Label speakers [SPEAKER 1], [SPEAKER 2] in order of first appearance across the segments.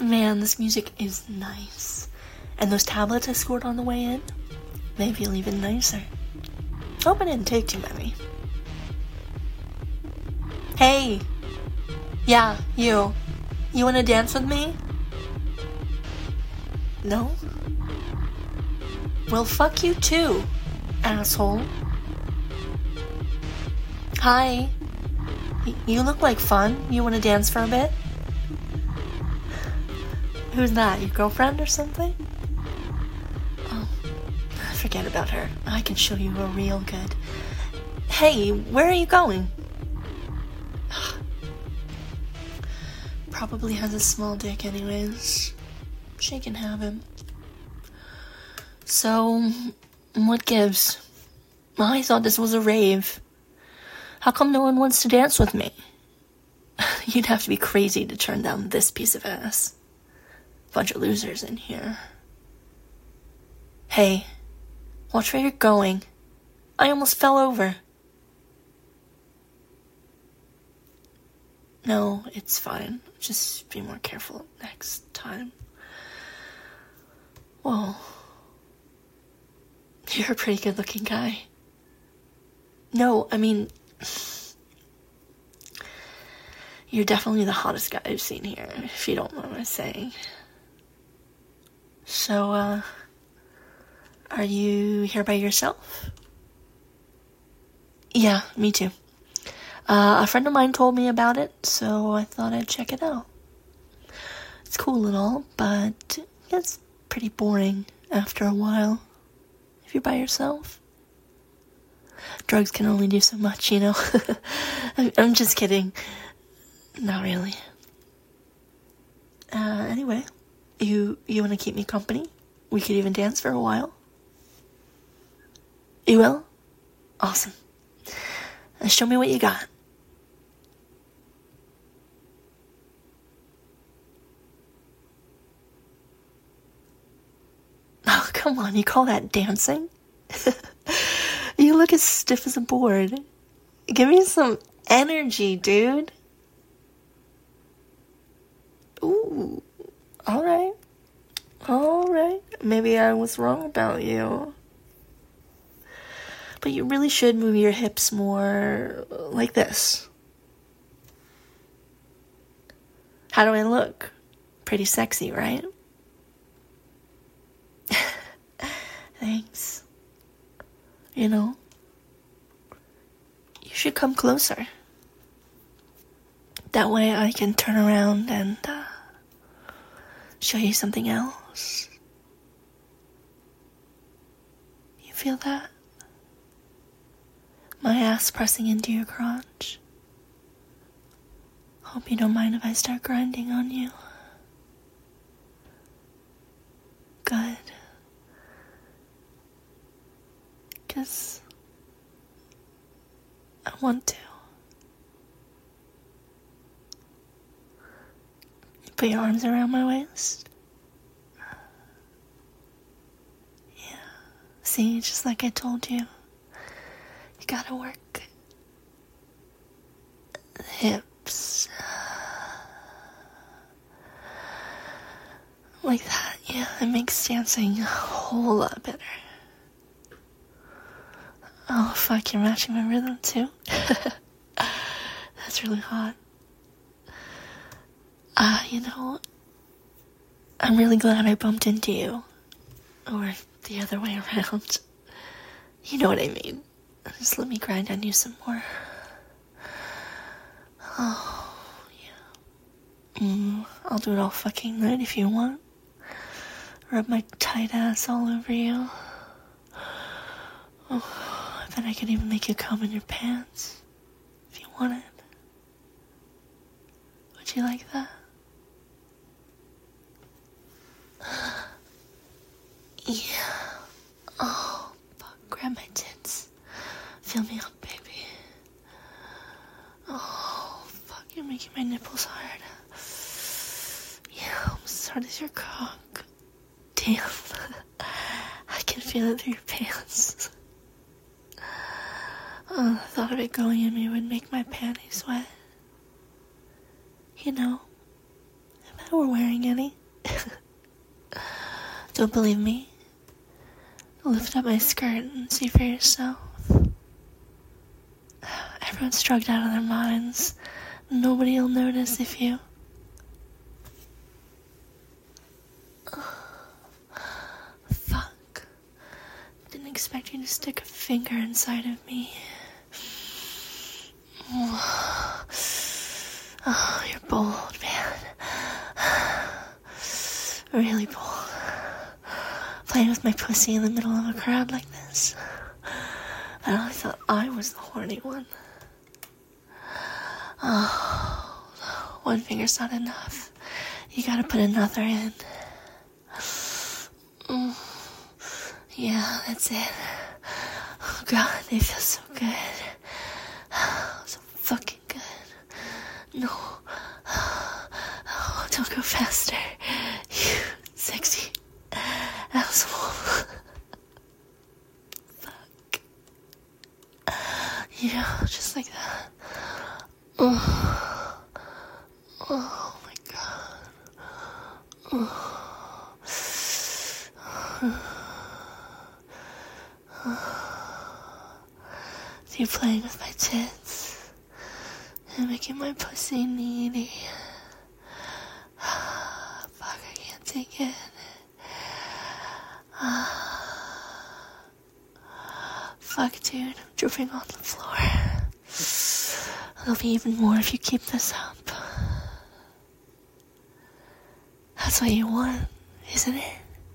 [SPEAKER 1] Man, this music is nice. And those tablets I scored on the way in, they feel even nicer. Hope I didn't take too many. Hey! Yeah, you. You wanna dance with me? No? Well, fuck you too, asshole. Hi. You look like fun. You wanna dance for a bit? Who's that? Your girlfriend or something? Oh, forget about her. I can show you a real good. Hey, where are you going? Probably has a small dick anyways. She can have him. So, what gives? I thought this was a rave. How come no one wants to dance with me? You'd have to be crazy to turn down this piece of ass. Bunch of losers in here. Hey, watch where you're going. I almost fell over. No, it's fine. Just be more careful next time. Whoa. You're a pretty good looking guy. No, I mean, you're definitely the hottest guy I've seen here, if you don't know what I'm saying. So, are you here by yourself? Yeah, me too. A friend of mine told me about it, so I thought I'd check it out. It's cool and all, but it's pretty boring after a while. If you're by yourself. Drugs can only do so much, you know? I'm just kidding. Not really. Anyway, you want to keep me company? We could even dance for a while. You will? Awesome. Show me what you got. Oh, come on, you call that dancing? You look as stiff as a board. Give me some energy, dude. Ooh, alright. Maybe I was wrong about you. But you really should move your hips more like this. How do I look? Pretty sexy, right? Thanks. You know, you should come closer. That way I can turn around and show you something else. You feel that? My ass pressing into your crotch. Hope you don't mind if I start grinding on you. Good. 'Cause I want to. Put your arms around my waist. Yeah. See, just like I told you. You gotta work the hips. Like that, yeah. It makes dancing a whole lot better. Oh, fuck, you're matching my rhythm, too? That's really hot. You know, I'm really glad I bumped into you. Or the other way around. You know what I mean. Just let me grind on you some more. Oh, yeah. I'll do it all fucking night if you want. Rub my tight ass all over you. Oh. Then I could even make you come in your pants, if you wanted. Would you like that? Yeah. Oh, fuck, grab my tits. Fill me up, baby. Oh, fuck, you're making my nipples hard. Yeah, almost as hard as your cock. Damn. I can feel it through your pants. The thought of it going in me would make my panties wet. You know, if I or wearing any. Don't believe me? Lift up my skirt and see for yourself. Everyone's drugged out of their minds. Nobody'll notice if you... Fuck. Didn't expect you to stick a finger inside of me. Oh, you're bold, man. Really bold. Playing with my pussy in the middle of a crowd like this. I thought I was the horny one. Oh, one finger's not enough. You gotta put another in. Yeah, that's it. Oh God, they feel so good. So fucking good. No. Oh, don't go faster. You sexy asshole. Fuck. Yeah, just like that. Oh my God. So you're playing with my tits and making my pussy needy. Fuck, I can't take it. Fuck, dude, I'm dripping on the floor. There'll be even more if you keep this up. That's what you want, isn't it?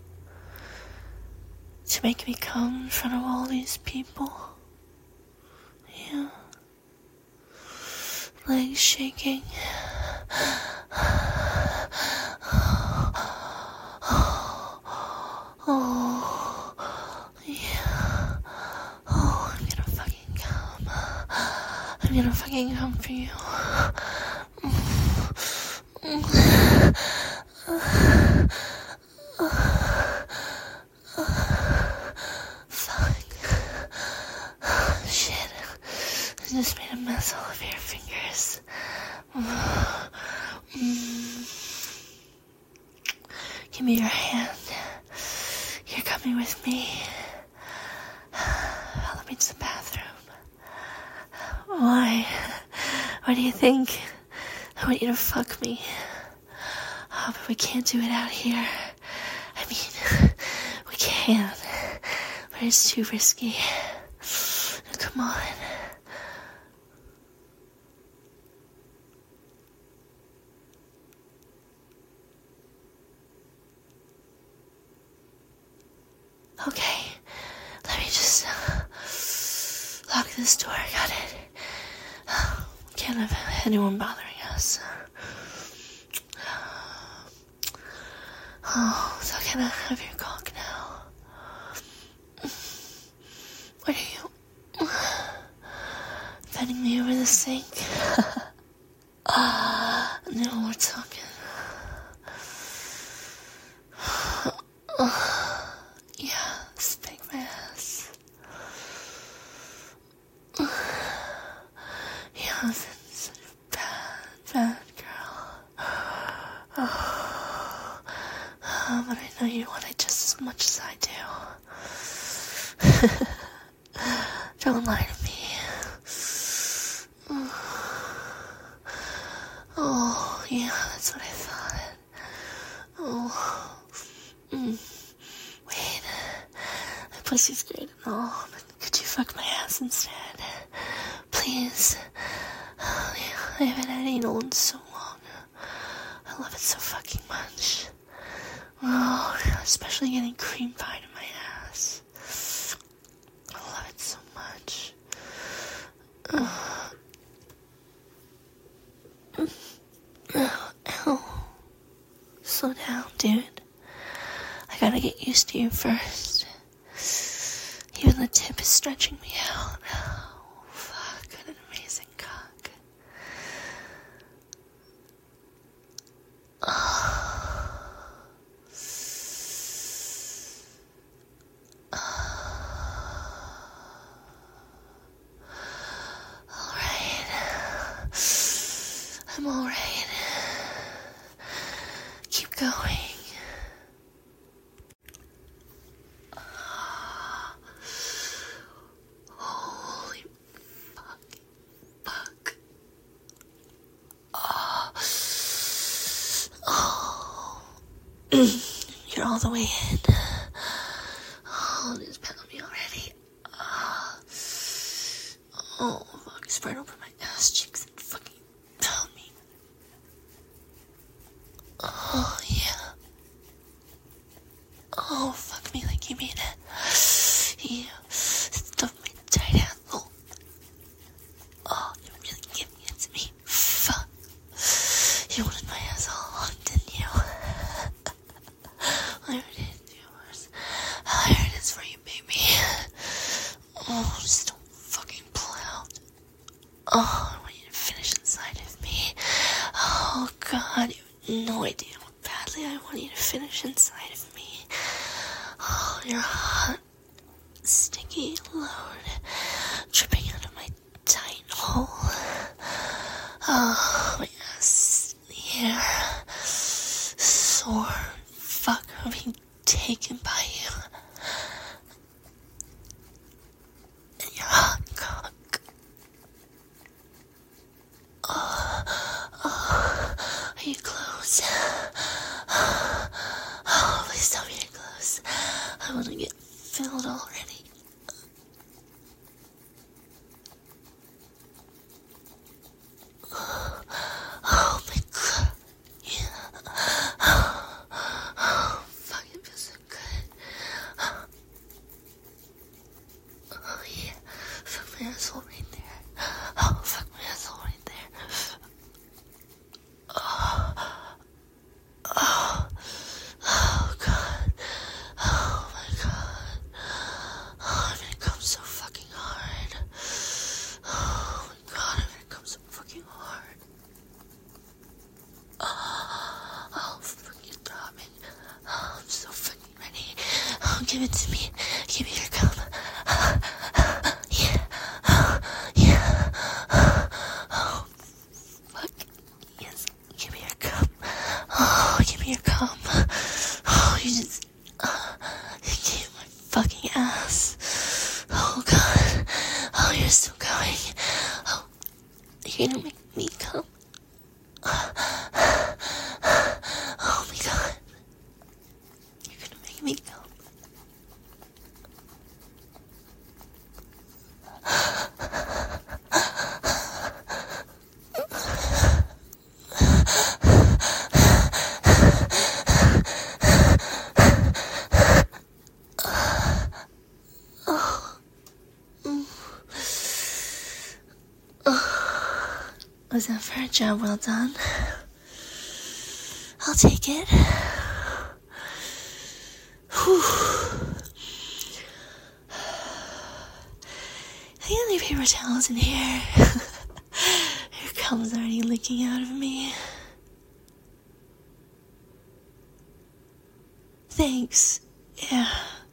[SPEAKER 1] To make me come in front of all these people. Yeah. Legs shaking. Oh, yeah. Oh, I'm gonna fucking come. I'm gonna fucking come for you. Fuck. Shit. I just made a mess all of your fingers. Give me your hand. You're coming with me. Follow me to the bathroom. Why? What do you think? I want you to fuck me. Oh, but we can't do it out here. I mean, we can. But it's too risky. Come on. Okay, let me just lock this door. Got it. Can't have anyone bothering us. Oh, so can I have your cock now? What are you bending me over the sink? No, we're talking. Yeah, spank my ass. Yeah, I've been such a bad girl. But I know you want it just as much as I do. Don't lie to me. Oh, yeah, that's what I thought. Oh, wait. My pussy's great and all, but could you fuck my ass instead? Please. Oh, yeah, I haven't had anal in so long. I love it so fucking much. Oh, especially getting cream pie in my ass. I love it so much. Ow. Slow down, dude. I gotta get used to you first. Even the tip is stretching me out. Oh, fuck, what an amazing cock. Alright. I'm alright. going. Holy fuck. You're all the way in. Oh, just pound me already. Oh, fuck, spread over my ass cheeks and fucking pound me. Oh, yeah. Oh, fuck me like you mean it. You stuff my tight asshole. Oh, you really giving it to me. Fuck. You wanted my ass all along, didn't you? I heard it's yours. I heard it's for you, baby. Oh, just don't fucking pull out. Oh, I want you to finish inside of me. Oh, God, you have no idea how badly I want you to finish inside of me. Oh, you're hot, sticky load, dripping out of my tight hole. Oh, my ass in the air, sore, fuck, I'm being taken by you. And your hot cock. Are you close? Oh, please tell me you're close. I want to get filled already. Oh my god. Yeah. Oh, fuck, it feels so good. Oh yeah. Fuck my asshole right there. Oh, fuck my asshole right there. Oh god. Oh my god. Oh, I'm gonna come so fucking hard. Oh my god, I'm gonna come so fucking hard. Oh, fucking throbbing. Oh, I'm so fucking ready. Oh, give it to me. Give me your cum. Yeah. Yeah. Oh, fuck. Yes. Give me your cum. Oh, give me your cum. Oh, you just... you gave my fucking ass. Oh, God. Oh, you're still going. Oh, you're gonna make me come. Oh, my God. You're gonna make me come. Was that for a job well done? I'll take it. Whew. I got any paper towels in here. Your cum's already leaking out of me. Thanks. Yeah.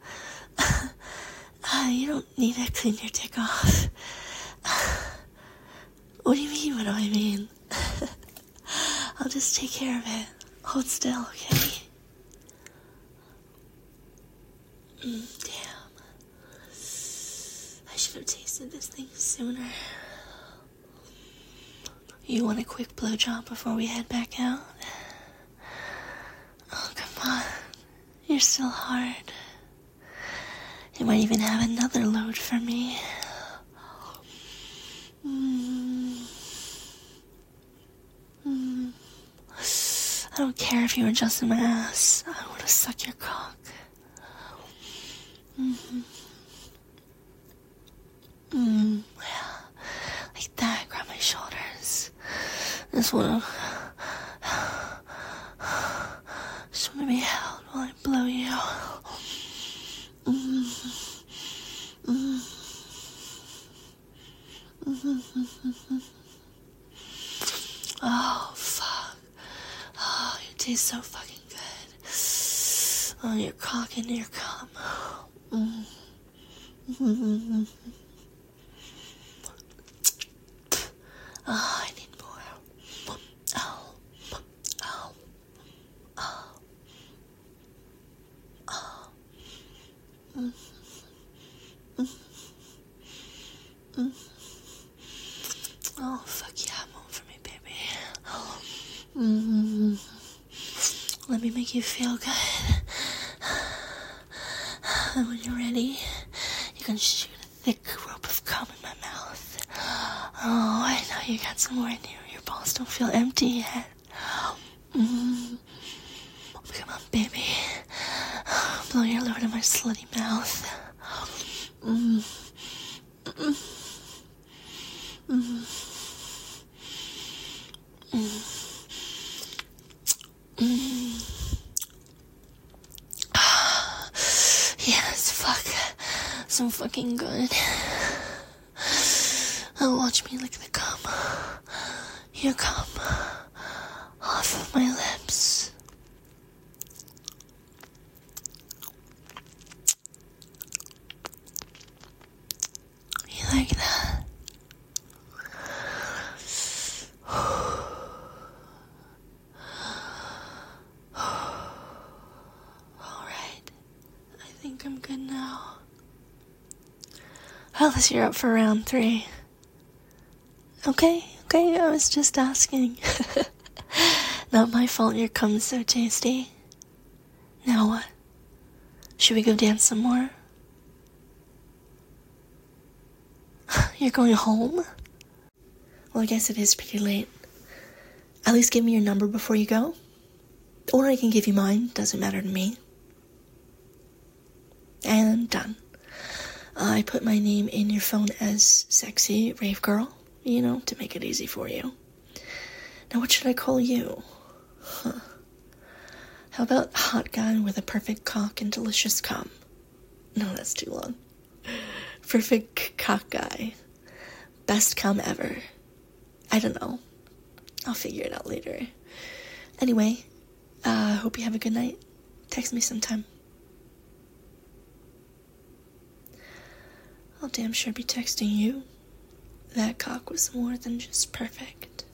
[SPEAKER 1] You don't need to clean your dick off. What do you mean, what do I mean? I'll just take care of it. Hold still, okay? Damn. I should have tasted this thing sooner. You want a quick blowjob before we head back out? Oh, come on. You're still hard. You might even have another load for me. I don't care if you were just in my ass. I want to suck your cock. Yeah. Like that. Grab my shoulders. Just wanna be held while I blow you. Oh, fuck. Oh, you taste so fucking good. Oh, your cock and your cum. Oh, I need more. Oh. Oh, fuck yeah, move for me, baby. Mm-hmm. Let me make you feel good. And when you're ready, you can shoot a thick rope of cum in my mouth. Oh, I know you got some more in you. Your balls don't feel empty yet. Come on, baby. Blow your load in my slutty mouth. Yes, fuck. So fucking good. Oh, watch me lick the cum. Your cum. Off of my lips. You like that? Alright. I think I'm good now. Unless you're up for round 3. Okay, I was just asking. Not my fault your cum's so tasty. Now what? Should we go dance some more? You're going home? Well, I guess it is pretty late. At least give me your number before you go. Or I can give you mine, doesn't matter to me. And done. I put my name in your phone as Sexy Rave Girl, to make it easy for you. Now what should I call you? How about hot guy with a perfect cock and delicious cum? No, that's too long. Perfect cock guy. Best cum ever. I don't know. I'll figure it out later. Anyway, hope you have a good night. Text me sometime. I'll damn sure be texting you. That cock was more than just perfect.